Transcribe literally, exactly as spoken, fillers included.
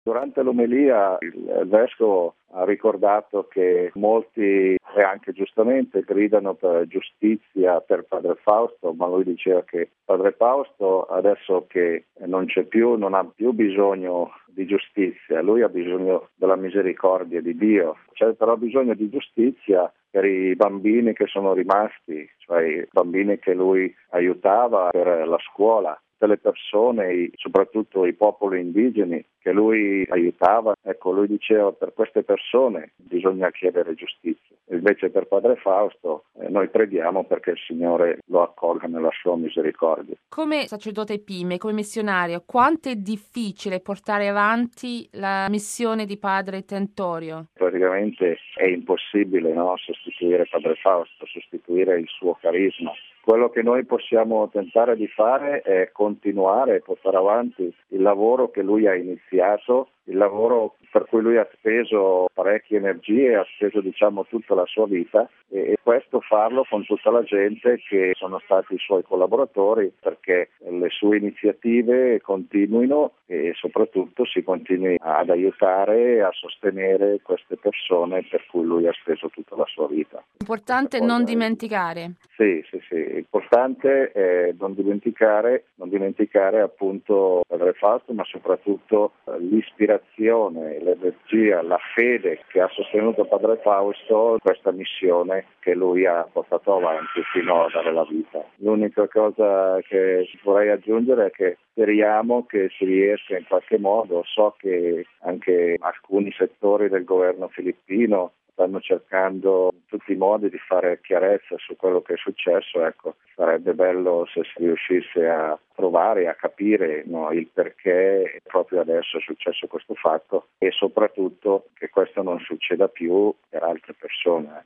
Durante l'omelia il vescovo ha ricordato che molti, e anche giustamente, gridano per giustizia per padre Fausto, ma lui diceva che padre Fausto adesso che non c'è più, non ha più bisogno di giustizia, lui ha bisogno della misericordia di Dio. C'è però bisogno di giustizia per i bambini che sono rimasti, cioè i bambini che lui aiutava per la scuola, le persone, soprattutto i popoli indigeni che lui aiutava. Ecco, lui diceva per queste persone bisogna chiedere giustizia. Invece per padre Fausto eh, noi preghiamo perché il Signore lo accolga nella sua misericordia. Come sacerdote Pime, come missionario, quanto è difficile portare avanti la missione di padre Tentorio? Praticamente è impossibile, no? Sostituire padre Fausto, sostituire il suo carisma. Quello che noi possiamo tentare di fare è continuare e portare avanti il lavoro che lui ha iniziato, il lavoro per cui lui ha speso parecchie energie, ha speso diciamo tutta la sua vita e, e questo farlo con tutta la gente che sono stati i suoi collaboratori perché le sue iniziative continuino e soprattutto si continui ad aiutare e a sostenere queste persone per cui lui ha speso tutta la sua vita. Importante non dimenticare. Sì, sì, sì, l'importante è non dimenticare, non dimenticare appunto padre Fausto, ma soprattutto l'ispirazione, l'energia, la fede che ha sostenuto padre Fausto, questa missione che lui ha portato avanti fino a dare la vita. L'unica cosa che vorrei aggiungere è che speriamo che si riesca in qualche modo, so che anche alcuni settori del governo filippino stanno cercando in tutti i modi di fare chiarezza su quello che è successo, ecco, sarebbe bello se si riuscisse a provare a capire no, il perché proprio adesso è successo questo fatto e soprattutto che questo non succeda più per altre persone.